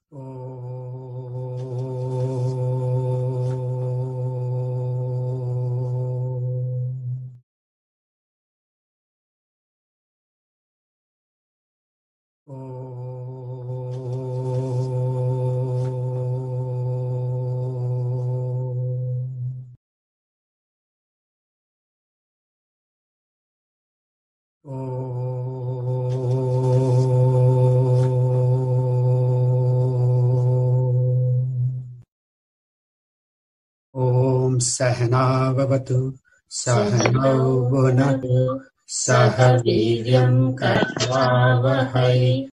Om Sahana Vavatu Sahano Bhunatu Sah Viryam Karvavahai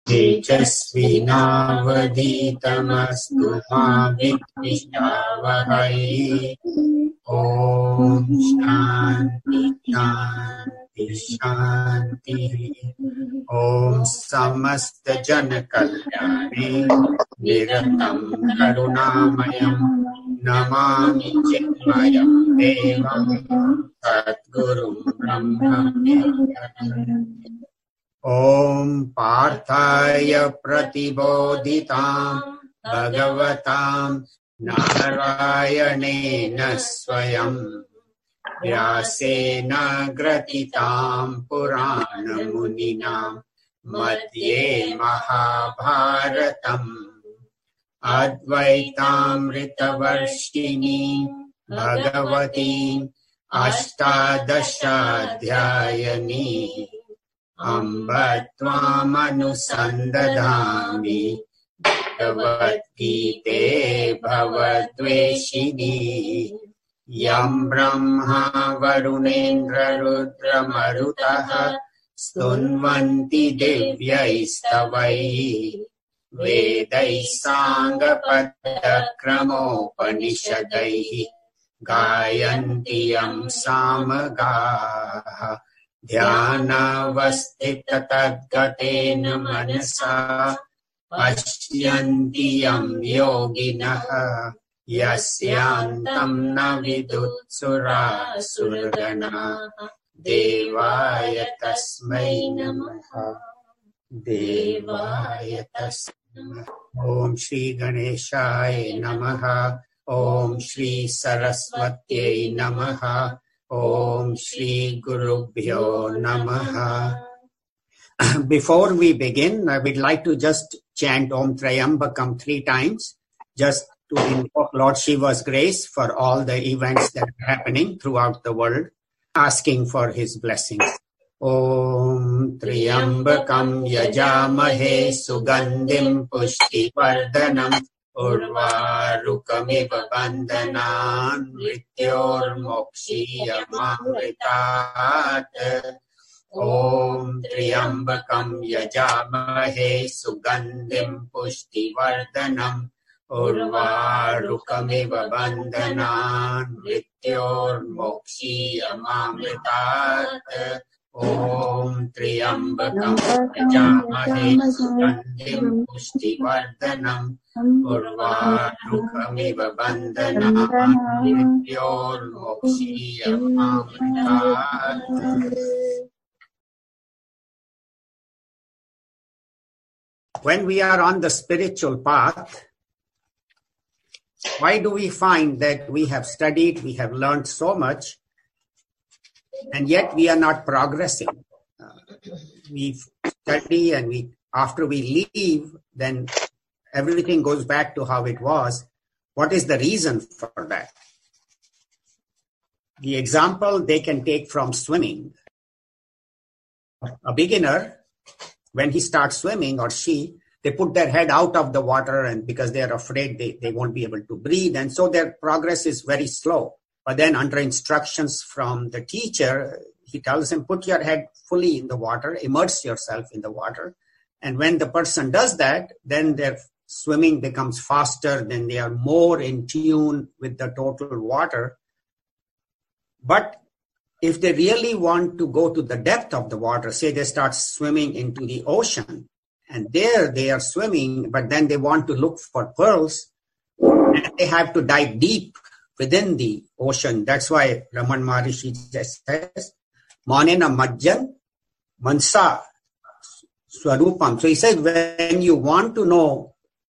Tejasvinavaditamastu ma Vidvishavahai. Om Shanti Shanti Shanti. Om Samasta Jana Kalyane Niratam Karunamayam Namami Chinmayam Devam Sadgurum Brahma. Om Parthaya Pratibodhitam Bhagavatam Narayanena Swayam Vyasena Gratitam Purana Muninam Madhye Mahabharatam Advaitamrita Varshini Bhagavati Ashtadashadhyayani Amba Tvam Anusandadhami Bhagavad-gite Bhavadveshini Yam Brahma Varunendra Rudra Marutaha Stunvanti Devyaistavai Vedai Sangha-pada-kramo-panishadai Gayanti-yam samagaha Dhyana-vasthita-tadgatena manasa Pashyanti-yam yoginaha Yasyantam na-vidut-sura-surgana Devaya tasmai namaha Devaya tasmai. Om Shri Ganeshaya Namaha. Om Shri Saraswatyai Namaha. Om Shri Gurubhyo Namaha. Before we begin, I would like to just chant Om Trayambakam 3 times, just to invoke Lord Shiva's grace for all the events that are happening throughout the world, asking for his blessings. Om Triyambakam Yajamahe Sugandhim Pushtivardhanam Urvarukamiva Bandhanan Mrityurmokshiyamamritat. Om Triyambakam Yajamahe Sugandhim Pushtivardhanam Urvarukamiva Bandhanan Mrityurmokshiyamamritat. Om Triyambakam Yajamahe Sugandhim Pushtivardhanam Urvarukamiva Bandhanan Mrityurmokshiyamamritat. When we are on the spiritual path, why do we find that we have studied, we have learned so much, and yet we are not progressing? We study and after we leave, then everything goes back to how it was. What is the reason for that? The example they can take from swimming. A beginner, when he starts swimming, or they put their head out of the water, and because they are afraid they won't be able to breathe, and so their progress is very slow. But then under instructions from the teacher, he tells him, put your head fully in the water, immerse yourself in the water. And when the person does that, then their swimming becomes faster, then they are more in tune with the total water. But if they really want to go to the depth of the water, say they start swimming into the ocean, and there they are swimming, but then they want to look for pearls, and they have to dive deep within the ocean. That's why Raman Maharishi just says, Manena Majjan Mansa Swarupam. So he says, when you want to know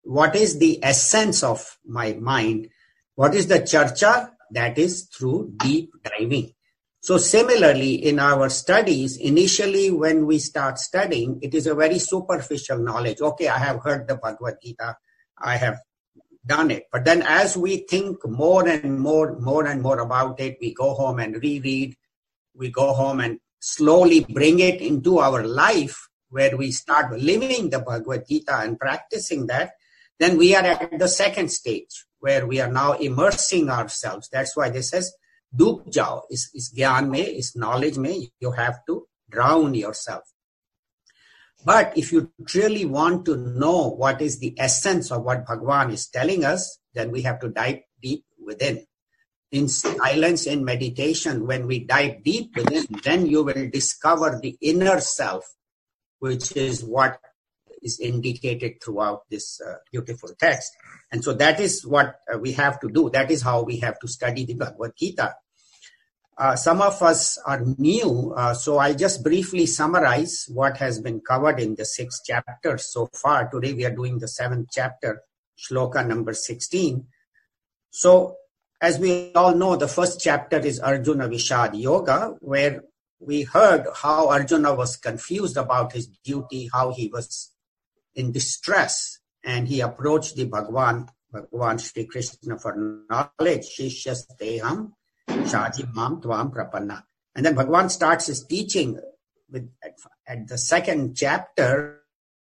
what is the essence of my mind? What is the charcha? That is through deep diving. So similarly, in our studies, initially when we start studying, it is a very superficial knowledge. Okay, I have heard the Bhagavad Gita. I have done it. But then as we think more and more about it, we go home and reread. We go home and slowly bring it into our life, where we start living the Bhagavad Gita and practicing that. Then we are at the second stage, where we are now immersing ourselves. That's why this says, "Dub jao," is gyan mein, is knowledge mein. You have to drown yourself. But if you really want to know what is the essence of what Bhagavan is telling us, then we have to dive deep within. In silence, in meditation, when we dive deep within, then you will discover the inner self, which is what is indicated throughout this beautiful text. And so that is what we have to do. That is how we have to study the Bhagavad Gita. Some of us are new, so I'll just briefly summarize what has been covered in the 6 chapters so far. Today we are doing the 7th chapter, shloka number 16. So as we all know, the first chapter is Arjuna Vishad Yoga, where we heard how Arjuna was confused about his duty, how he was in distress, and he approached the Bhagavan Shri Krishna for knowledge. Shishyas teham shaji mam tvam prapanna. And then Bhagavan starts his teaching at the 2nd chapter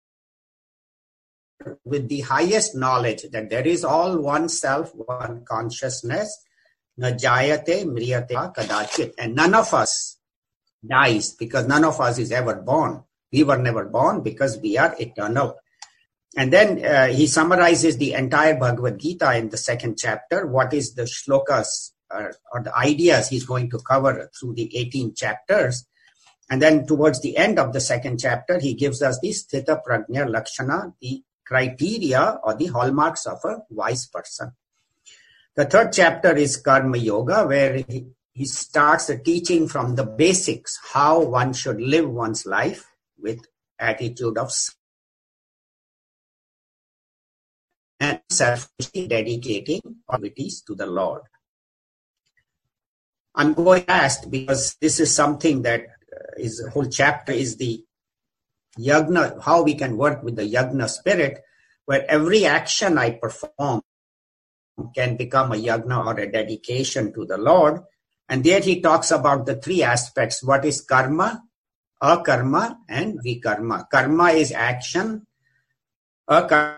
with the highest knowledge that there is all one self, one consciousness, na jayate mriyate kadachit, and none of us dies because none of us is ever born. We were never born because we are eternal. And then he summarizes the entire Bhagavad Gita in the 2nd chapter. What is the shlokas or the ideas he's going to cover through the 18 chapters. And then towards the end of the 2nd chapter, he gives us the Sthita Prajna Lakshana, the criteria or the hallmarks of a wise person. The 3rd chapter is Karma Yoga, where he starts the teaching from the basics, how one should live one's life with attitude of and selfishly dedicating activities to the Lord. I'm going fast because this is something that is a whole chapter is the yagna, how we can work with the yagna spirit, where every action I perform can become a yagna or a dedication to the Lord. And there he talks about the 3 aspects. What is karma, akarma, and vikarma. Karma is action. Akarma,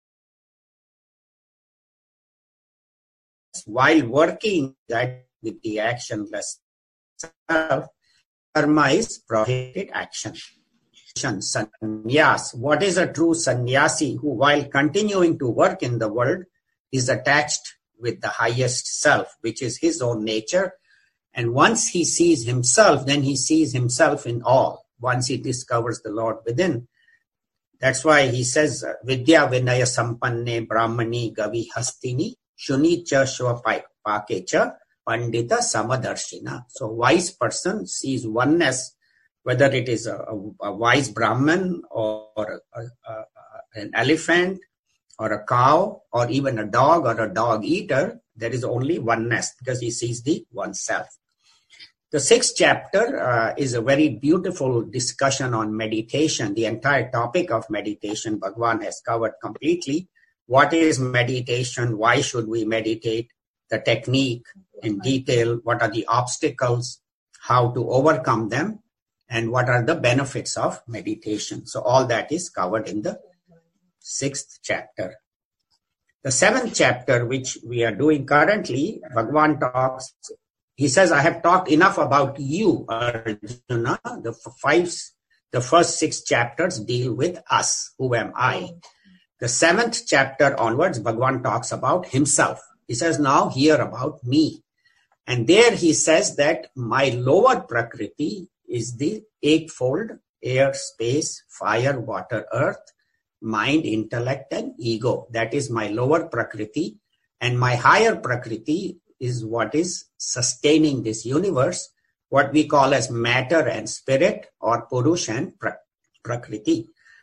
while working that with the actionless self, karma is prohibited action. Sannyas. What is a true sannyasi who, while continuing to work in the world, is attached with the highest self, which is his own nature. And once he sees himself, then he sees himself in all. Once he discovers the Lord within. That's why he says, Vidya Vinaya Sampanne Brahmani Gavi Hastini Shunicha Shvapakecha Pandita Samadarshina. So wise person sees oneness, whether it is a wise Brahman or an elephant or a cow or even a dog or a dog eater. There is only oneness because he sees the oneself. The 6th chapter is a very beautiful discussion on meditation. The entire topic of meditation, Bhagavan has covered completely. What is meditation? Why should we meditate? The technique in detail. What are the obstacles? How to overcome them? And what are the benefits of meditation? So all that is covered in the 6th chapter. The 7th chapter, which we are doing currently, Bhagavan talks. He says, I have talked enough about you, Arjuna. The first 6 chapters deal with us. Who am I? The 7th chapter onwards, Bhagavan talks about himself. He says, now hear about me. And there he says that my lower prakriti is the 8-fold: air, space, fire, water, earth, mind, intellect, and ego. That is my lower prakriti. And my higher prakriti is what is sustaining this universe, what we call as matter and spirit, or Purush and Prakriti.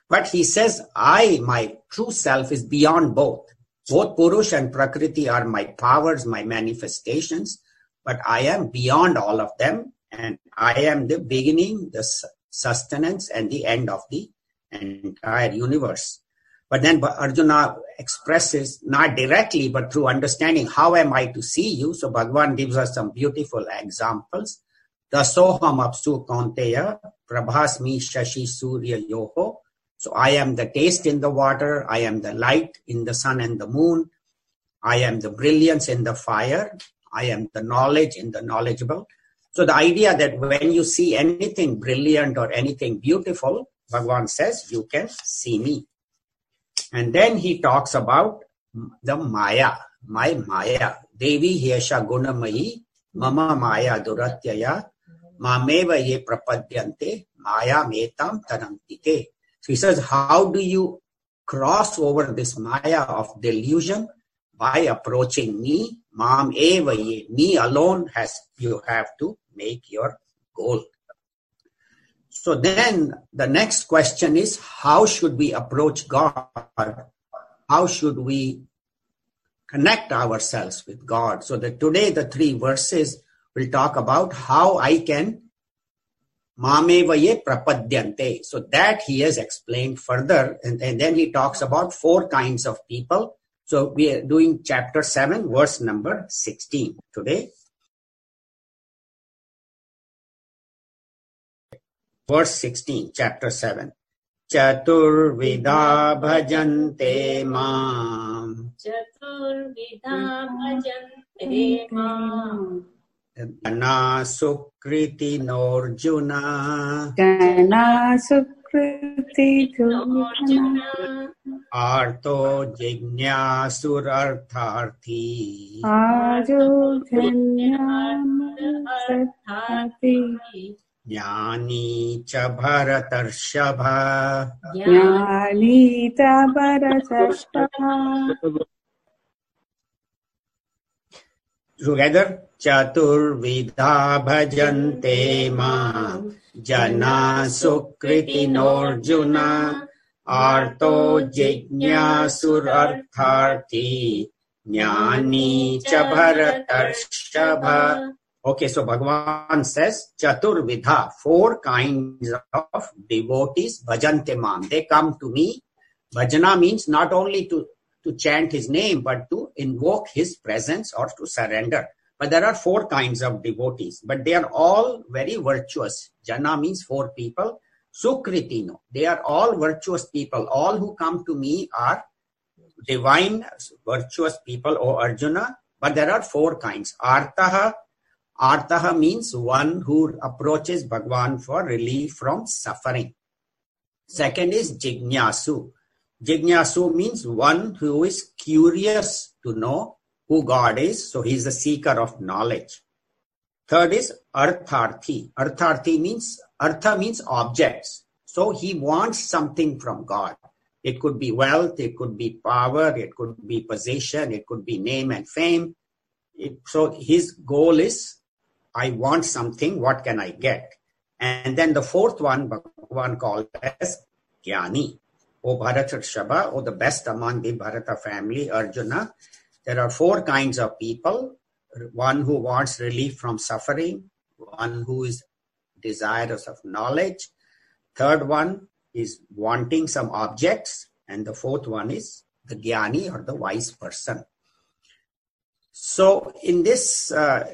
But he says, I, my true self, is beyond both. Both Purush and Prakriti are my powers, my manifestations, but I am beyond all of them, and I am the beginning, the sustenance, and the end of the entire universe. But then Arjuna expresses, not directly, but through understanding, how am I to see you? So Bhagavan gives us some beautiful examples. Dasoham apsu kaunteya prabhasmi shashi surya yoho. So I am the taste in the water, I am the light in the sun and the moon, I am the brilliance in the fire, I am the knowledge in the knowledgeable. So the idea that when you see anything brilliant or anything beautiful, Bhagavan says, you can see me. And then he talks about the Maya, my Maya. Devi Hyesha Gunamayi, Mama Maya Duratyaya, Mameva Ye Prapadyante, Maya Metam Tanantite. So he says, how do you cross over this Maya of delusion? By approaching me, Mam Eva Ye, me alone you have to make your goal. So then the next question is, how should we approach God? How should we connect ourselves with God? So that today the 3 verses will talk about how I can Mamevaye prapadyante. So that he has explained further. And then he talks about 4 kinds of people. So we are doing chapter 7, verse number 16 today. Verse 16, chapter 7. Chaturvidha bhajante mam. Chaturvidha bhajante mam. Jana sukriti norjuna. Jana sukriti norjuna. Arto jignyasurartharthi. Arto jignyasurartharthi. Jnani cha bharatarshava. Jnani cha bharatarshava. Together, Chaturvidha bhajante mam. Jana sukriti norjuna. Arto jignyasurartharthi. Jnani cha bharatarshava. Okay, so Bhagavan says, Chaturvidha, 4 kinds of devotees, bhajante mam. They come to me. Bhajana means not only to chant his name, but to invoke his presence or to surrender. But there are 4 kinds of devotees, but they are all very virtuous. Jana means 4 people. Sukritino, they are all virtuous people. All who come to me are divine, virtuous people, O Arjuna. But there are 4 kinds. Artaha. Artaha means one who approaches Bhagavan for relief from suffering. Second is Jignasu. Jignasu means one who is curious to know who God is. So he is a seeker of knowledge. Third is Artharthi. Artharthi means, Artha means objects. So he wants something from God. It could be wealth, it could be power, it could be position, it could be name and fame. So his goal is, I want something, what can I get? And then the 4th one, Bhagavan called as Jnani. O Bharatarshava, O the best among the Bharata family, Arjuna. There are 4 kinds of people. One who wants relief from suffering, one who is desirous of knowledge. Third one is wanting some objects. And the 4th one is the Jnani or the wise person. So in this,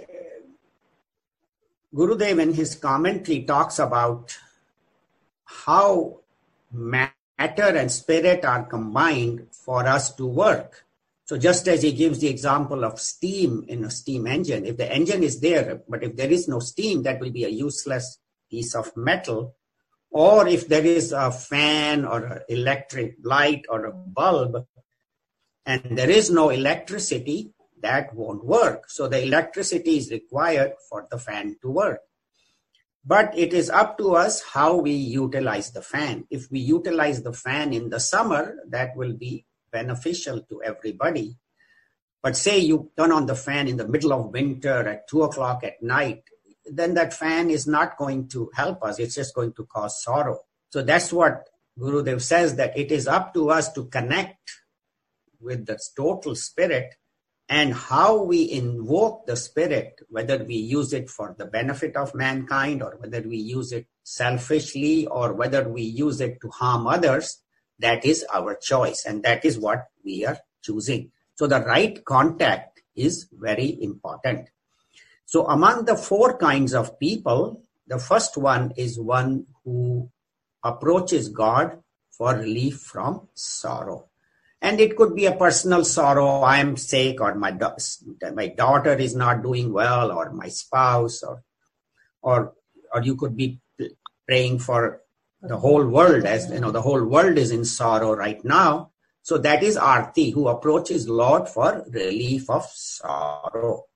Gurudev in his commentary talks about how matter and spirit are combined for us to work. So just as he gives the example of steam in a steam engine, if the engine is there, but if there is no steam, that will be a useless piece of metal. Or if there is a fan or an electric light or a bulb, and there is no electricity, that won't work. So the electricity is required for the fan to work. But it is up to us how we utilize the fan. If we utilize the fan in the summer, that will be beneficial to everybody. But say you turn on the fan in the middle of winter at 2 o'clock at night, then that fan is not going to help us. It's just going to cause sorrow. So that's what Gurudev says that it is up to us to connect with the total spirit, and how we invoke the spirit, whether we use it for the benefit of mankind or whether we use it selfishly or whether we use it to harm others, that is our choice, and that is what we are choosing. So the right contact is very important. So among the 4 kinds of people, the first one is one who approaches God for relief from sorrow. And it could be a personal sorrow, I am sick, or my daughter is not doing well, or my spouse, or you could be praying for the whole world, as you know, the whole world is in sorrow right now. So that is Arti, who approaches Lord for relief of sorrow.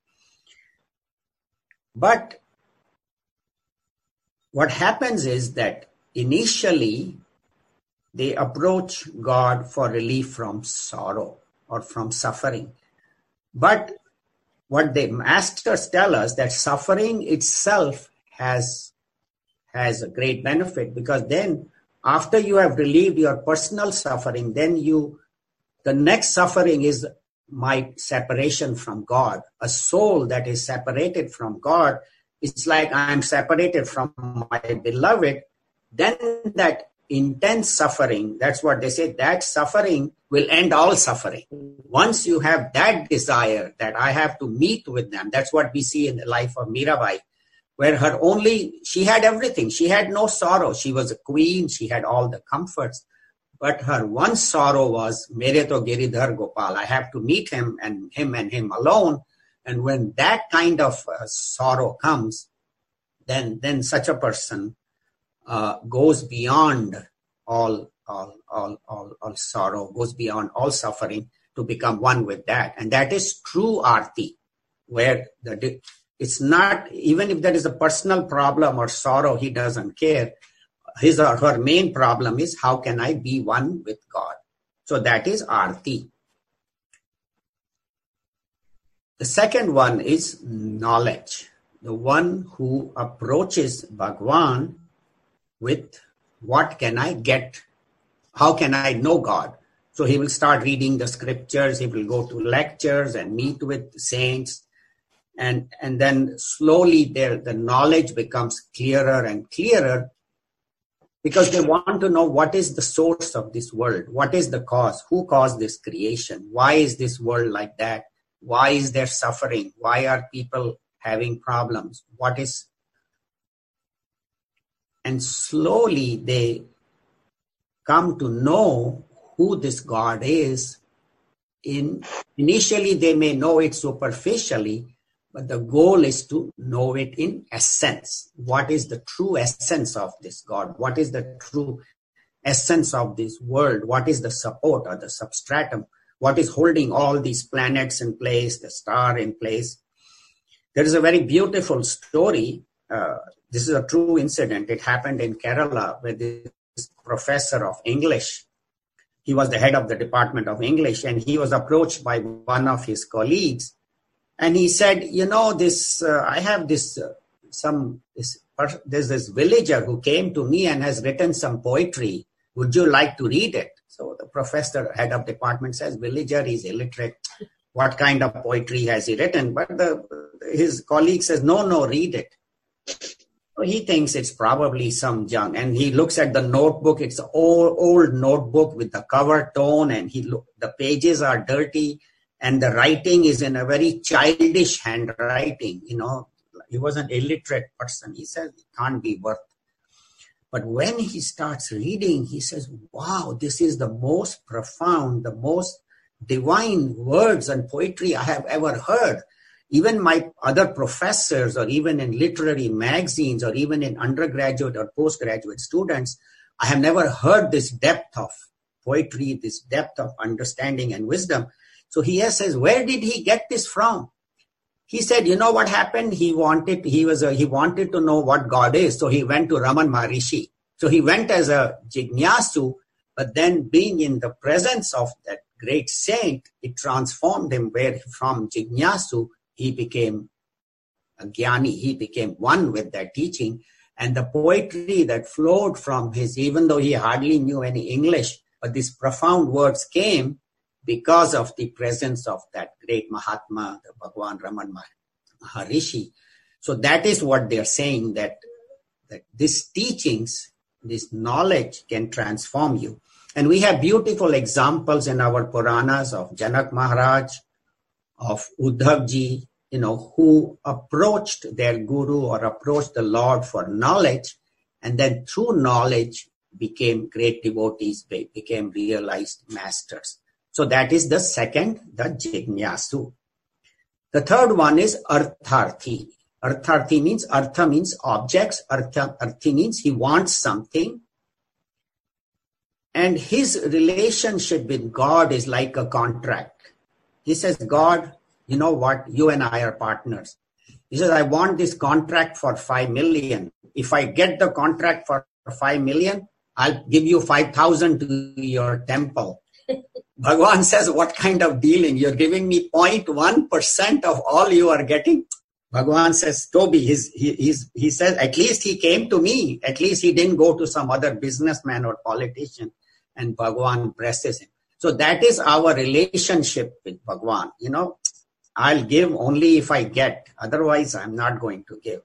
But what happens is that initially they approach God for relief from sorrow or from suffering. But what the masters tell us, that suffering itself has a great benefit, because then after you have relieved your personal suffering, then the next suffering is my separation from God. A soul that is separated from God, it's like I am separated from my beloved. Then that intense suffering, that's what they say, that suffering will end all suffering. Once you have that desire that I have to meet with them, that's what we see in the life of Mirabai, where she had everything. She had no sorrow. She was a queen. She had all the comforts. But her one sorrow was, Mere to Giridhar Gopal. I have to meet him and him alone. And when that kind of sorrow comes, then such a person goes beyond all sorrow, goes beyond all suffering to become one with that. And that is true Arti, where it's not, even if there is a personal problem or sorrow, he doesn't care. His or her main problem is, how can I be one with God? So that is Arti. The second one is knowledge. The one who approaches Bhagwan with, what can I get? How can I know God? So he will start reading the scriptures. He will go to lectures and meet with saints. And then slowly the knowledge becomes clearer and clearer, because they want to know what is the source of this world. What is the cause? Who caused this creation? Why is this world like that? Why is there suffering? Why are people having problems? And slowly they come to know who this God is. Initially they may know it superficially, but the goal is to know it in essence. What is the true essence of this God? What is the true essence of this world? What is the support or the substratum? What is holding all these planets in place, the star in place? There is a very beautiful story. This is a true incident. It happened in Kerala, where this professor of English, he was the head of the Department of English, and he was approached by one of his colleagues. And he said, I have there's this villager who came to me and has written some poetry. Would you like to read it? So the professor, head of department, says, villager is illiterate. What kind of poetry has he written? But his colleague says, no, read it. So he thinks it's probably some junk. And he looks at the notebook. It's an old notebook with the cover tone, and the pages are dirty. And the writing is in a very childish handwriting. He was an illiterate person. He says it can't be worth. But when he starts reading, he says, wow, this is the most profound, the most divine words and poetry I have ever heard. Even my other professors, or even in literary magazines, or even in undergraduate or postgraduate students, I have never heard this depth of poetry, this depth of understanding and wisdom. So he says, where did he get this from? He said, you know what happened? He wanted to know what God is. So he went to Raman Maharishi. So he went as a jignasu, but then being in the presence of that great saint, it transformed him, where from jignasu, he became a jnani. He became one with that teaching. And the poetry that flowed from his, even though he hardly knew any English, but these profound words came because of the presence of that great Mahatma, the Bhagwan Raman Maharishi. So that is what they're saying, that these teachings, this knowledge can transform you. And we have beautiful examples in our Puranas of Janak Maharaj, of Uddhavji, who approached their guru or approached the Lord for knowledge, and then through knowledge became great devotees, became realized masters. So that is the second, the Jignasu. The third one is Artharthi. Artharthi means, Artha means objects, Arthi means he wants something. And his relationship with God is like a contract. He says, God, you know what? You and I are partners. He says, I want this contract for 5 million. If I get the contract for 5 million, I'll give you 5,000 to your temple. Bhagavan says, what kind of dealing? You're giving me 0.1% of all you are getting? Bhagavan says, Toby, he says, at least he came to me. At least he didn't go to some other businessman or politician. And Bhagavan presses him. So that is our relationship with Bhagavan. I'll give only if I get. Otherwise, I'm not going to give.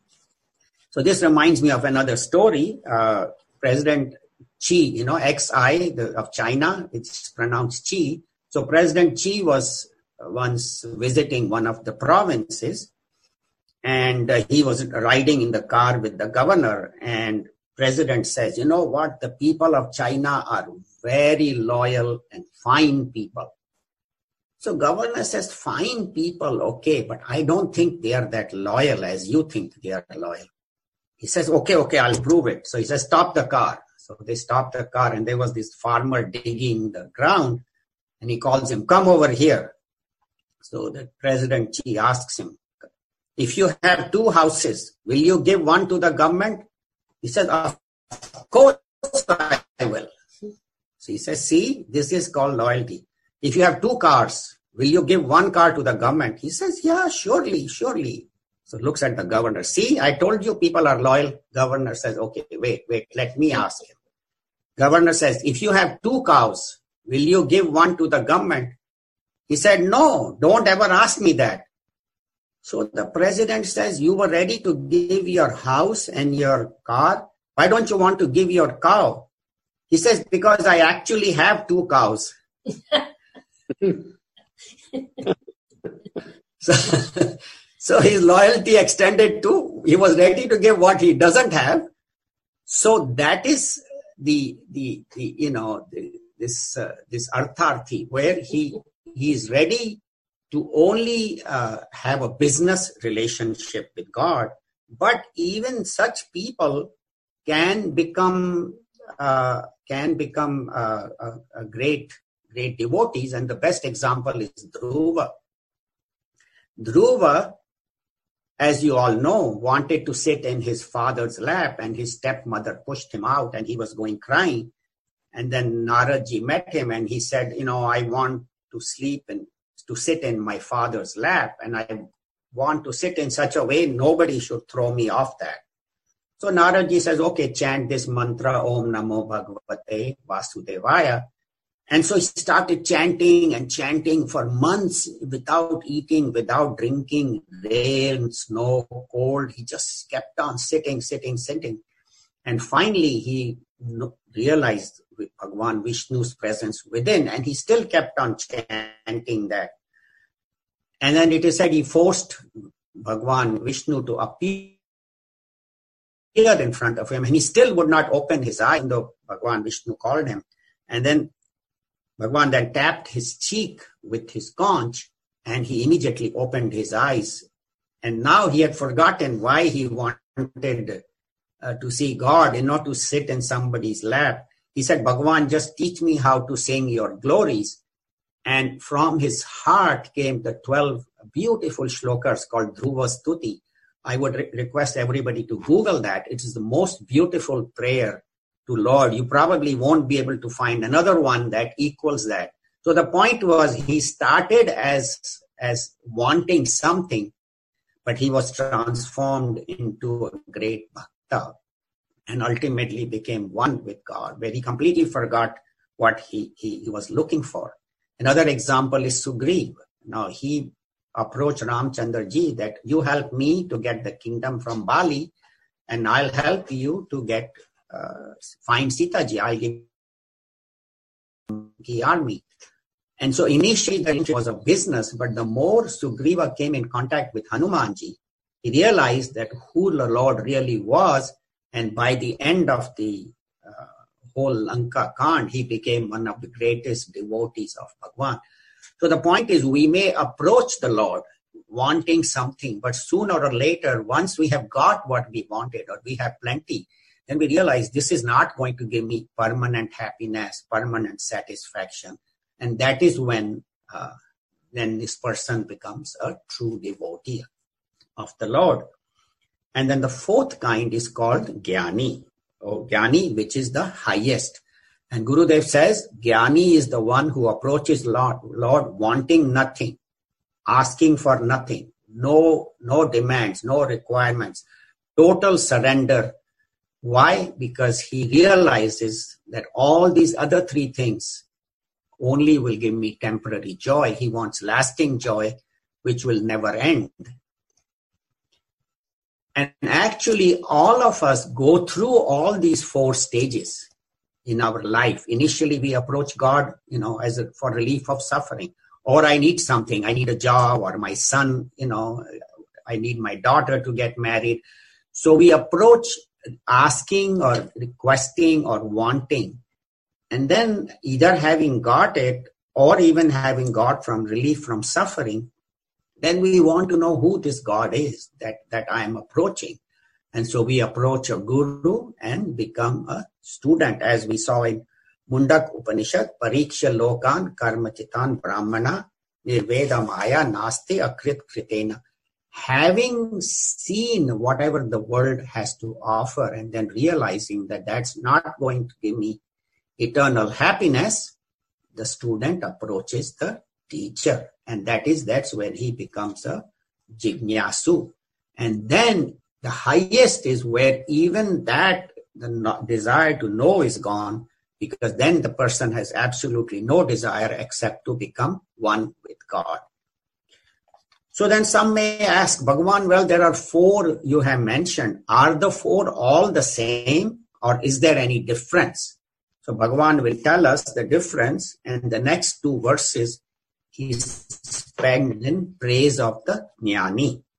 So this reminds me of another story. President Xi, Xi of China, it's pronounced Xi. So President Xi was once visiting one of the provinces, and he was riding in the car with the governor, and President says, you know what, the people of China are very loyal and fine people. So governor says, fine people, okay, but I don't think they are that loyal as you think they are loyal. He says, okay, I'll prove it. So he says, stop the car. So they stopped the car, and there was this farmer digging the ground, and he calls him, come over here. So the President Xi asks him, if you have 2 houses, will you give one to the government? He says, of course I will. So he says, see, this is called loyalty. If you have 2 cars, will you give 1 car to the government? He says, yeah, surely. So looks at the governor. See, I told you people are loyal. Governor says, okay, wait, let me ask him. Governor says, if you have 2 cows, will you give 1 to the government? He said, no, don't ever ask me that. So the president says, you were ready to give your house and your car. Why don't you want to give your cow? He says, because I actually have 2 cows. So his loyalty extended to, he was ready to give what he doesn't have. So that is this Artharthi, where he is ready to only have a business relationship with God, but even such people can become great devotees, and the best example is Dhruva. Dhruva, as you all know, wanted to sit in his father's lap, and his stepmother pushed him out, and he was going crying. And then Naradji met him, and he said, I want to sleep and to sit in my father's lap, and I want to sit in such a way nobody should throw me off that. So Naradji says, okay, chant this mantra, Om Namo Bhagavate Vasudevaya. And so he started chanting for months without eating, without drinking, rain, snow, cold. He just kept on sitting. And finally he realized Bhagavan Vishnu's presence within, and he still kept on chanting that. And then it is said he forced Bhagavan Vishnu to appear in front of him, and he still would not open his eye, though Bhagavan Vishnu called him. And then Bhagavan then tapped his cheek with his conch, and he immediately opened his eyes. And now he had forgotten why he wanted to see God and not to sit in somebody's lap. He said, Bhagavan, just teach me how to sing your glories. And from his heart came the 12 beautiful shlokas called Dhruva Stuti. I would request everybody to Google that. It is the most beautiful prayer to Lord. You probably won't be able to find another one that equals that. So the point was, he started as wanting something, but he was transformed into a great bhakta. Chitta and ultimately became one with God, where he completely forgot what he was looking for. Another example is Sugriv. Now, he approached Ramchandra ji that you help me to get the kingdom from Bali, and I'll help you to get find Sita ji. I'll give the army. And so initially it was a business, but the more Sugriva came in contact with Hanumanji, he realized that who the Lord really was, and by the end of the whole Lanka Kand, he became one of the greatest devotees of Bhagwan. So the point is, we may approach the Lord wanting something, but sooner or later, once we have got what we wanted or we have plenty, then we realize this is not going to give me permanent happiness, permanent satisfaction. And that is when then this person becomes a true devotee of the Lord. And then the fourth kind is called Jnani, or Jnani, which is the highest. And Gurudev says, Jnani is the one who approaches Lord wanting nothing, asking for nothing, no demands, no requirements, total surrender. Why? Because he realizes that all these other three things only will give me temporary joy. He wants lasting joy, which will never end. And actually, all of us go through all these four stages in our life. Initially, we approach God, for relief of suffering. Or I need something. I need a job, or my son, I need my daughter to get married. So we approach asking or requesting or wanting. And then either having got it or even having got from relief from suffering, then we want to know who this God is that I am approaching. And so we approach a guru and become a student, as we saw in Mundak Upanishad, Pariksha Lokan Karmachitan Brahmana Nirveda Maya Nasti Akrit Kritena. Having seen whatever the world has to offer and then realizing that that's not going to give me eternal happiness, the student approaches the teacher. And that's when he becomes a Jignasu. And then the highest is where even that the desire to know is gone, because then the person has absolutely no desire except to become one with God. So then some may ask, Bhagavan, well, there are four you have mentioned. Are the four all the same, or is there any difference? So Bhagavan will tell us the difference, and the next two verses he spent in praise of the Jnani.